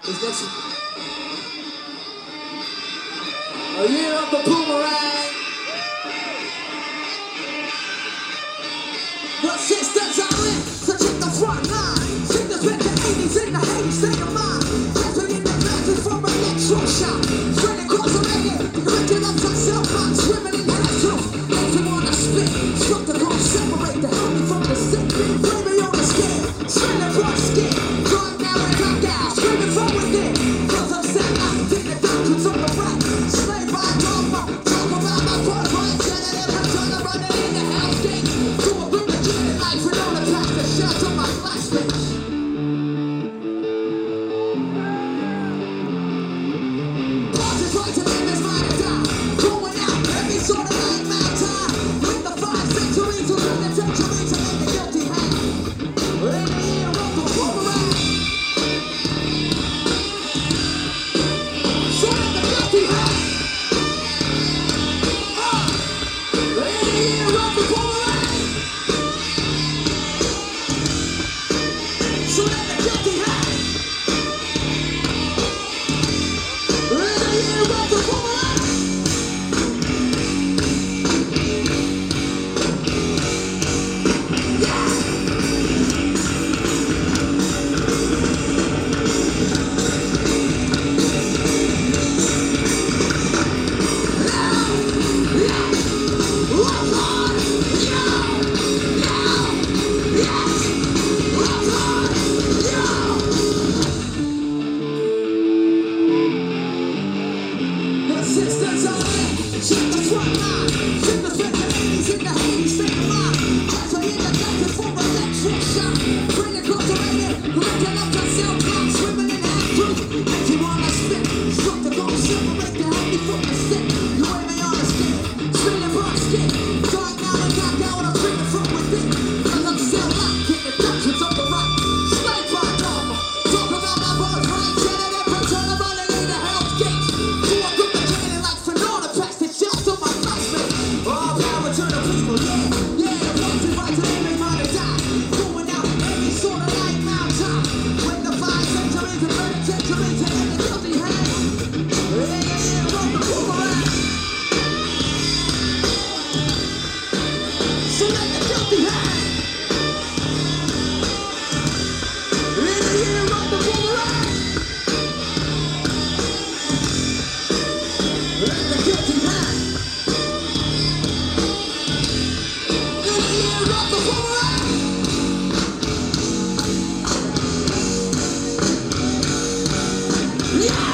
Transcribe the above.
Is next. A year of the boomerang. The sisters are in, so check the front line. Singers with the 80s in the Haiti state of mind. Dancing in the mountains from electroshock. Straight across the reggae, lifting up some self-box, swimming in hassles. Those who wanna spit, struck the gon' separate the healthy from the sick. Flavor on the skin, straight across skin. Drawing down and knocked out, screaming from within. Cause I'm set out, think the doctrines on the right. Slave by dogma, talk about my birthright. Shannon and her son are running in the house gate. To a room of dread life and on the path to shelter my black space. Bosses right to live is mine to die. Going out every sort of night, mount time. With the 5 centuries who live the centuries and make the guilty hang. In the year of the boomerang. So let the guilty hang. In the year of the boomerang. So let the guilty hang. In the year of the boomerang. The sisters are in, check the front line. Singers with the 80s in the Haiti state of mind. Dancing in the mountains from electroshock. Straight across the reggae, lifting up the self-box, swimming in half-truth. If you wanna spit, struck the gon' separate the healthy from the sick. You ain't me on the skin, straight across skin. Drawing down and knocked out, I'm screaming from within. Cause I'm still locked in the doctrines of the right. Slave by dogma, talk about my birthright. Shannon and her son are running in the hell's gates. To a group of training like Fernanda packs to shelter my black space. All power to the people, yeah. Yeah, the bosses right to live is mine to die. Going out every sort of night, mount time. With the 5 centuries and 30 centuries and the guilty hang. In the year of the boomerang. So let the guilty hang. In the year of the boomerang. Let the guilty hang. In the year of the boomerang. Yeah!